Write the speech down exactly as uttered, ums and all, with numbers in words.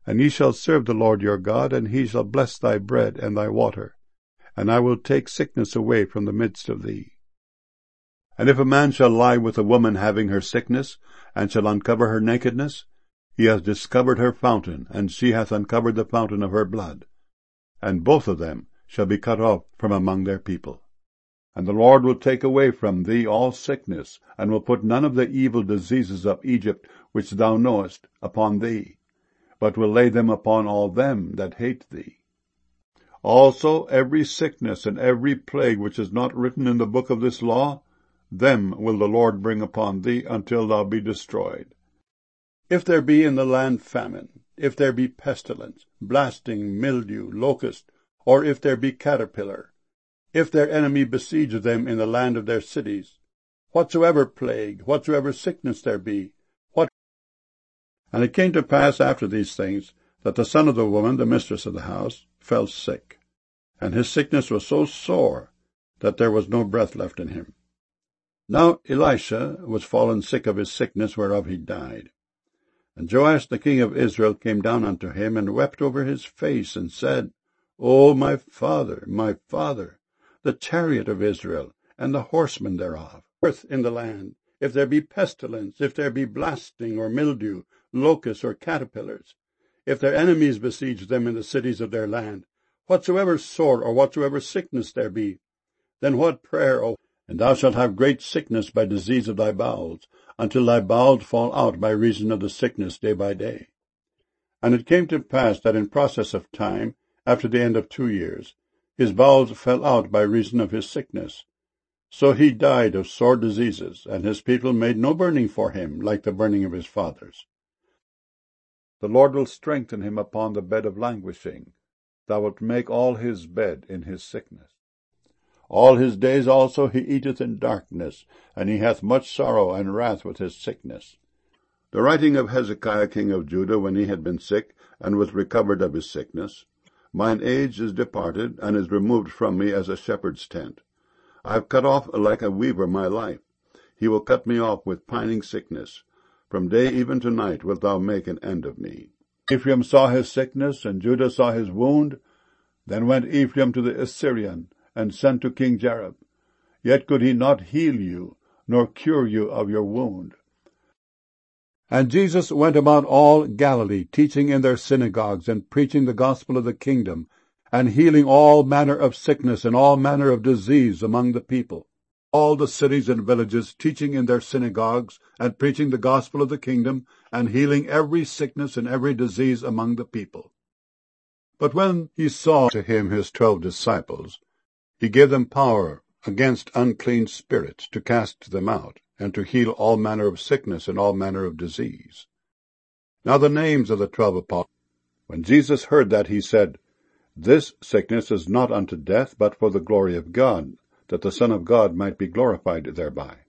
And ye shall serve the Lord your God, and he shall bless thy bread and thy water, and I will take sickness away from the midst of thee. And if a man shall lie with a woman having her sickness, and shall uncover her nakedness, he hath discovered her fountain, and she hath uncovered the fountain of her blood. And both of them shall be cut off from among their people. And the Lord will take away from thee all sickness, and will put none of the evil diseases of Egypt, which thou knowest, upon thee, but will lay them upon all them that hate thee. Also every sickness and every plague which is not written in the book of this law, them will the Lord bring upon thee until thou be destroyed. If there be in the land famine, if there be pestilence, blasting, mildew, locust, or if there be caterpillar, if their enemy besiege them in the land of their cities, whatsoever plague, whatsoever sickness there be, what. And it came to pass after these things, that the son of the woman, the mistress of the house, fell sick, and his sickness was so sore that there was no breath left in him. Now Elisha was fallen sick of his sickness, whereof he died. And Joash the king of Israel came down unto him, and wept over his face, and said, O my father, my father, the chariot of Israel, and the horsemen thereof, earth in the land, if there be pestilence, if there be blasting, or mildew, locusts, or caterpillars, if their enemies besiege them in the cities of their land, whatsoever sore or whatsoever sickness there be, then what prayer, O, and thou shalt have great sickness by disease of thy bowels, until thy bowels fall out by reason of the sickness day by day. And it came to pass that in process of time, after the end of two years, his bowels fell out by reason of his sickness. So he died of sore diseases, and his people made no burning for him, like the burning of his fathers. The Lord will strengthen him upon the bed of languishing. Thou wilt make all his bed in his sickness. All his days also he eateth in darkness, and he hath much sorrow and wrath with his sickness. The writing of Hezekiah king of Judah, when he had been sick, and was recovered of his sickness. Mine age is departed, and is removed from me as a shepherd's tent. I have cut off like a weaver my life. He will cut me off with pining sickness. From day even to night wilt thou make an end of me. Ephraim saw his sickness, and Judah saw his wound. Then went Ephraim to the Assyrian, and sent to King Jareb. Yet could he not heal you, nor cure you of your wound. And Jesus went about all Galilee, teaching in their synagogues, and preaching the gospel of the kingdom, and healing all manner of sickness and all manner of disease among the people. All the cities and villages, teaching in their synagogues, and preaching the gospel of the kingdom, and healing every sickness and every disease among the people. But when he saw to him his twelve disciples, he gave them power against unclean spirits to cast them out, and to heal all manner of sickness and all manner of disease. Now the names of the twelve apostles. When Jesus heard that, he said, This sickness is not unto death, but for the glory of God, that the Son of God might be glorified thereby.